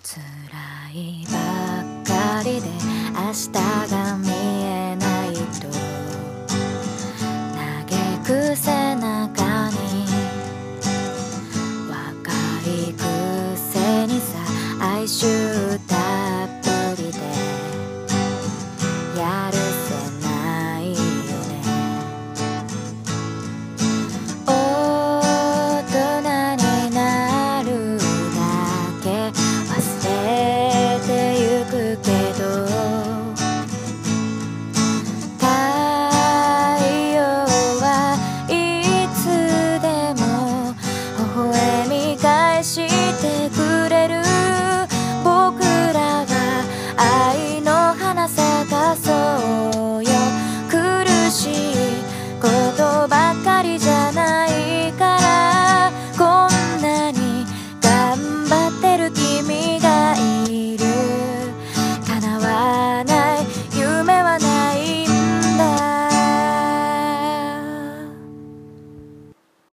辛いばっかりで明日が見えないと嘆く背中に若いくせにさ哀愁たっぷりでやるせないよね。大人になるだけ忘れてゆくけど太陽はいつでも微笑み返してく